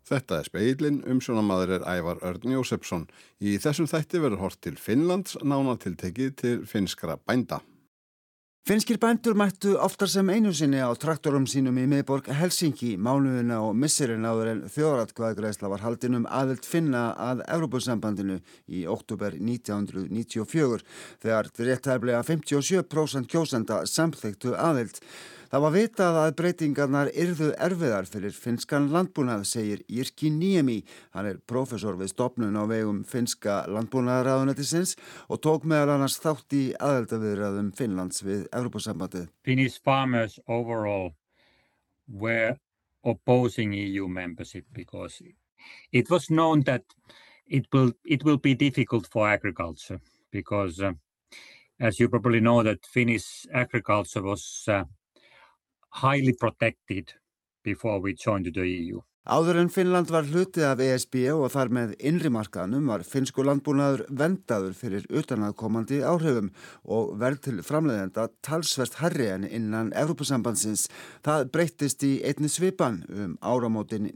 Þetta Spegill, umsjónarmaður Ævar Örn Jósepsson. Í þessum þætti verður horft til Finnlands, nánatiltekið til finnskra bænda. Finnskir bændur mættu oftar sem einu sinni á traktorum sínum í miðborg Helsinki mánuðina og misserin áður en þjóðaratkvæðagreiðsla var haldin aðild Finna að Evrópusambandinu í október 1994 þegar rétt tæplega 57% kjósenda samþykktu aðild. Það var vitað að breytingarnar yrðu erfiðar fyrir finnskan landbúnað, segir Jyrki Niemi. Hann prófessor við stofnun á vegum finnska landbúnaðarráðuneytisins og tók meðal annars þátt í aðildarviðræðum Finnlands við Evrópusambandið. Finnish farmers overall were opposing EU membership because it was known that it will be difficult for agriculture because as you probably know that Finnish agriculture was highly protected before we joined the EU. Áður en Finnland var hluti af ESB og þar með innri markaðnum var finnsku landbúnaður verndaður fyrir utanaðkomandi áhrifum og verð til framleiðenda talsvert hærri en innan Evrópusambandsins. Það breyttist í einni svipan áramótin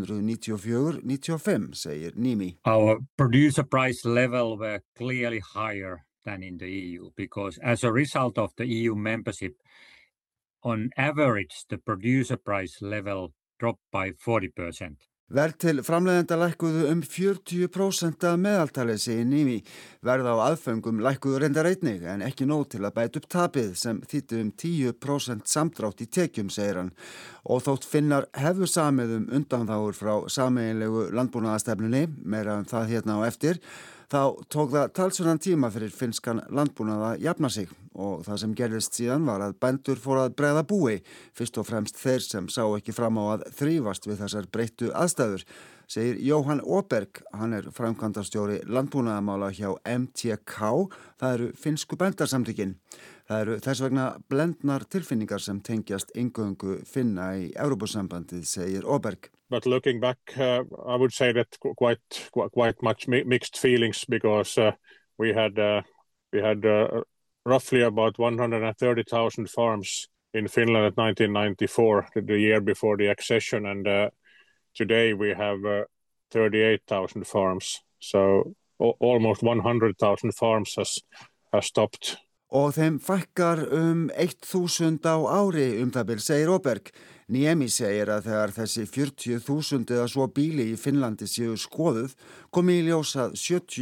1994-95, segir Niemi. Our producer price level were clearly higher than in the EU because as a result of the EU membership, on average, the producer price level dropped by 40%. Verð til framleiðenda lækkuðu 40% að meðaltali, segir Niemi. Verð á aðföngum lækkuðu reyndar einnig en ekki nóg til að bæta upp tapið sem þýddi 10% samdrátt í tekjum, segir hann. Og þótt Finnar hefðu samið undanþágur frá sameiginlegu landbúnaðarstefnunni, meira það hérna á eftir, þá tók það talsverðan tíma fyrir finnskan landbúnað að jafna sig og það sem gerðist síðan var að bændur fóru að bregða búi, fyrst og fremst þeir sem sá ekki fram á að þrífast við þessar breyttu aðstæður, segir Jóhann Åberg. Hann framkvæmdastjóri landbúnaðarmála hjá MTK, það eru finnsku bændarsamtökin. Það eru þess vegna blendnar tilfinningar sem tengjast eingöngu Finna í Evrópusambandið, segir Åberg. But looking back, I would say that quite much mixed feelings because we had roughly about 130,000 farms in Finland at 1994, the year before the accession, and today we have 38,000 farms. So almost 100,000 farms has stopped. Og þeim fækkar 1.000 á ári það bil, segir Åberg. Niemi segir að þegar þessi 40.000 eða svo bíli í Finnlandi séu skoðuð, komi í ljós að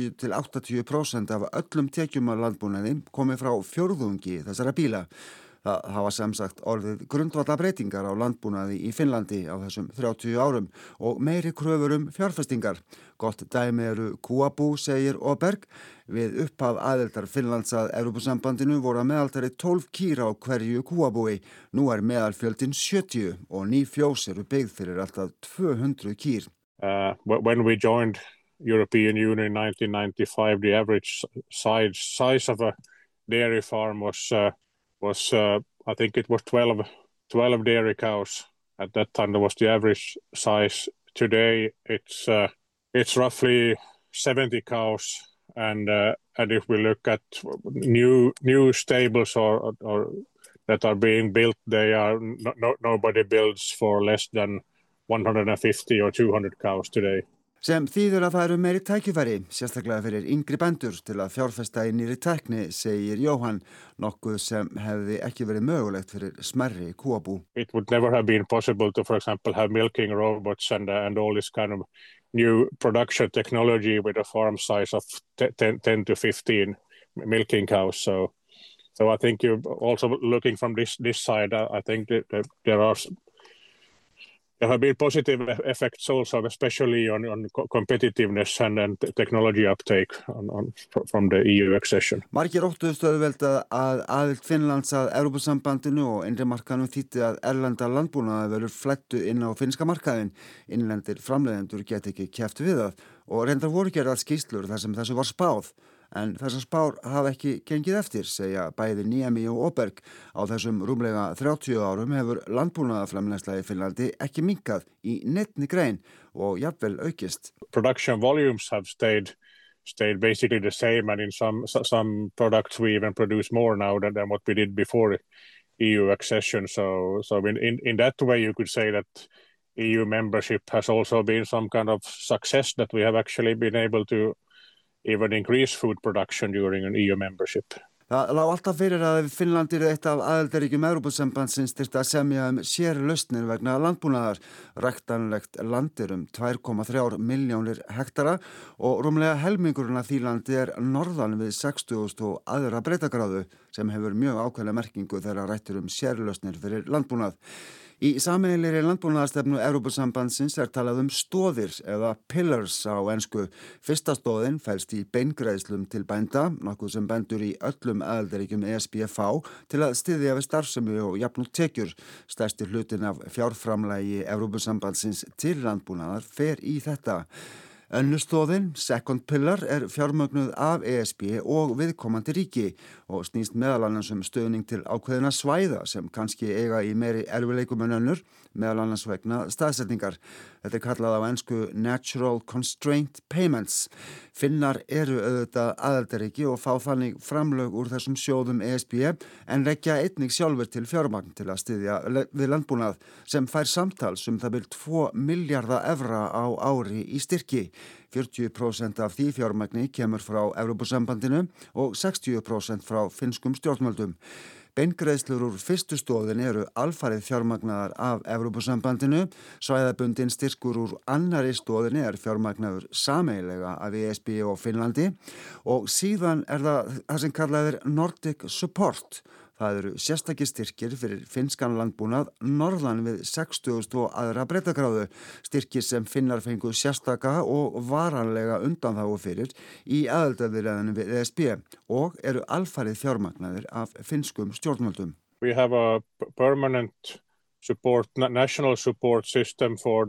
70-80% af öllum tekjum af landbúnaði komi frá fjórðungi þessara bíla. Það hafa semsagt orðið grundvallarbreytingar á landbúnaði í Finnlandi á þessum 30 árum og meiri kröfur fjárfestingar. Gott dæmi eru kúabú, segir Åberg. Við upphaf aðildar Finnlands að Evrópusambandinu voru að meðaltali 12 kýr á hverju kúabúi. Nú meðalfjöldin 70 og ný fjós eru byggð fyrir alltaf 200 kýr. When we joined European Union in 1995, the average size of a dairy farm was I think it was 12 dairy cows. At that time, that was the average size. Today, it's roughly 70 cows. And if we look at new stables or that are being built, they are nobody builds for less than 150 or 200 cows today. Sem þýðir að það eru meiri tækifæri, sérstaklega fyrir yngri bændur til að fjárfesta í nýrri tækni, segir Jóhann, nokkuð sem hefði ekki verið mögulegt fyrir smærri kúabú. It would never have been possible to, for example, have milking robots and all this kind of new production technology with a farm size of 10 to 15 milking cows. So I think you're also looking from this side. I think that there have been positive effects also, especially on competitiveness and technology uptake from the EU accession. Margir óttuðust auðvelt að aðild Finnlands að Evrópusambandinu og innri markaðnum þýddi að erlenda landbúnaði verður flættu inn á finnska markaðinn. Innlendir framleiðendur get ekki keppt við það og reyndar voru gerðar skýrslur þar sem þessu var spáð. En þessar spár hafa ekki gengið eftir, segja bæði Niemi og Åberg. Á þessum rúmlega 30 árum hefur landbúnaðarframleiðsla í Finnlandi ekki minnkað í neinni grein og jafnvel aukist. Production volumes have stayed basically the same, and in some products we even produce more now than what we did before EU accession. So in that way you could say that EU membership has also been some kind of success that we have actually been able to even increase food production during an EU membership. Það lá alltaf fyrir að ef Finnland er eitt af aðildarríkjum Evrópusambandsins þyrfti að semja sérlausnir vegna landbúnaðar. Ræktanlegt land 2,3 milljónir hektara og rúmlega helmingurinn af því landi norðan við 60 og aðra breiddargráðu sem hefur mjög ákveðna merkingu þegar rættur sérlausnir fyrir landbúnað. Í sameiginlegri landbúnaðarstefnu Evrópusambandsins talað stoðir eða pillars á ensku. Fyrsta stoðin felst í beingreiðslum til bænda, nokkuð sem bændur í öllum aðildarríkjum ESB fá til að styðja við starfsemi og jafna út tekjur. Stærsti hlutin af fjárframlagi Evrópusambandsins til landbúnaðar fer í þetta. Önnur stoðin, second pillar, fjármögnuð af ESB og viðkomandi ríki og snýst meðal annars stuðning til ákveðina svæða sem kannski eiga í meiri erfiðleikum en önnur, meðal annars vegna staðsetningar. Þetta kallað á ensku Natural Constraint Payments. Finnar auðvitað aðildarríki og fá þannig framlög úr þessum sjóðum ESB en leggja einnig sjálfur til fjármagn til að styðja við landbúnað sem fær samtals það bil 2 milljarða evra á ári í styrki. 40% af því fjármagni kemur frá Evrópusambandinu og 60% frá finnskum stjórnvöldum. Beingreiðslur úr fyrstu stoðin alfarið fjármagnaðar af Evrópusambandinu, svæðabundin styrkur úr annari stoðin fjármagnaður sameiginlega af ESB og Finnlandi og síðan það sem kallað Nordic Support. Það sérstakir styrkir fyrir finnskan landbúnað norðan við 60 og aðra breiddargráðu, styrkir sem Finnar fengu sérstaka og varanlega undanþágu fyrir í aðildarviðræðunum við ESB og alfarið fjármagnaðir af finnskum stjórnvöldum. We have a permanent support, national support system for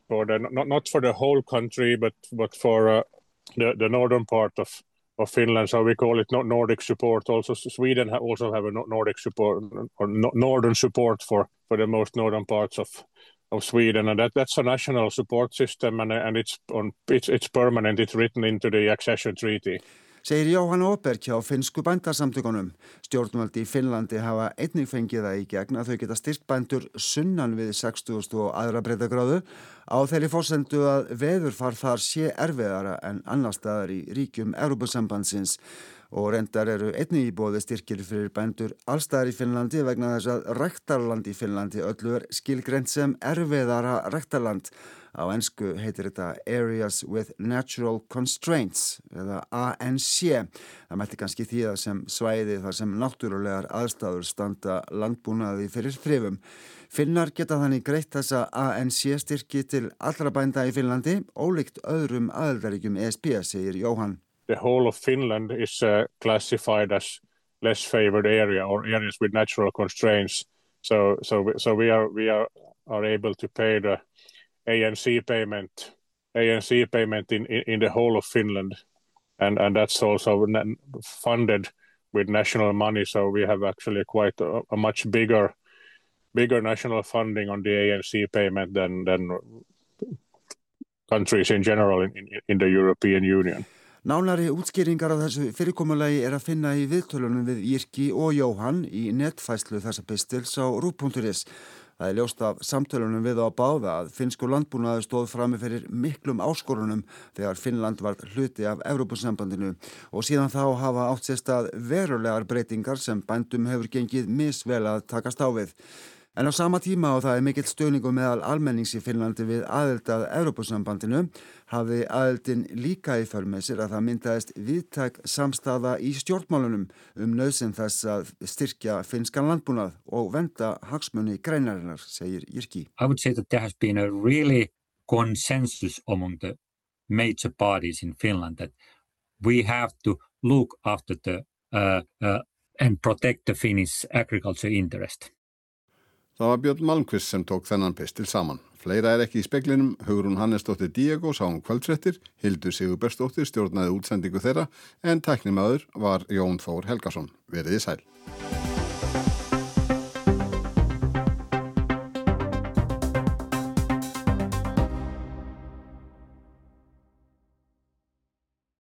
not for the whole country, but for the northern part of Finland, so we call it Nordic support. Also, Sweden also have a Nordic support or northern support for the most northern parts of Sweden, and that's a national support system, and it's permanent. It's written into the accession treaty. Segir Jóhann Åberg hjá finnsku bændasamtökunum. Stjórnvöld í Finnlandi hafa einnig fengið það í gegn að þau geta styrkt bændur sunnan við 60 og aðra breiddargráðu á þeirri forsendu að veðurfar þar sé erfiðara en annars staðar í ríkjum Evrópusambandsins. Og reyndar einnig í boði styrkir fyrir bændur allstaðar í Finnlandi vegna þess að ræktarland í Finnlandi öllu skilgreint sem erfiðara ræktarland. Á ensku heitir þetta Areas with Natural Constraints eða ANC. Það mætti kannski þýða sem svæði þar sem náttúrulegar aðstæður standa landbúnaði fyrir þrifum. Finnar geta þannig greitt þessa ANC styrki til allra bænda í Finnlandi, ólíkt öðrum aðildarríkjum ESB, segir Jóhann. The whole of Finland is classified as less favored area or areas with natural constraints. So we are able to pay the ANC payment in the whole of Finland, and that's also funded with national money. So we have actually quite a much bigger national funding on the ANC payment than countries in general in the European Union. Nánari útskýringar á þessu fyrirkomulagi að finna í viðtölunum við Jyrki og Jóhann í netfærslu þessa pistils á ruv.is. Það ljóst af samtölunum við á báða að finnskur landbúnaður stóð frammi fyrir miklum áskorunum þegar Finnland var hluti af Evrópusambandinu og síðan þá hafa átt sér stað verulegar breytingar sem bændum hefur gengið misvel að takast á við. En á sama tíma og það mikill stuðningur meðal almennings í Finnlandi við aðild að Evrópusambandinu hafði aðildin líka í för með sér að það myndaðist víðtæk samstaða í stjórnmálunum nauðsyn þess að styrkja finnskan landbúnað og vernda hagsmuni greinarinnar, segir Jyrki. I would say that there has been a really consensus among the major parties in Finland that we have to look after the and protect the Finnish agriculture interest. Það var Björn Malmqvist sem tók þennan pistil saman. Fleira ekki í speklinum, Hugrún Hannesdóttir Diego sá kvöldfréttir, Hildur Sigurbergsdóttir stjórnaði útsendingu þeirra en tæknimaður var Jón Þór Helgason. Verið þið sæl.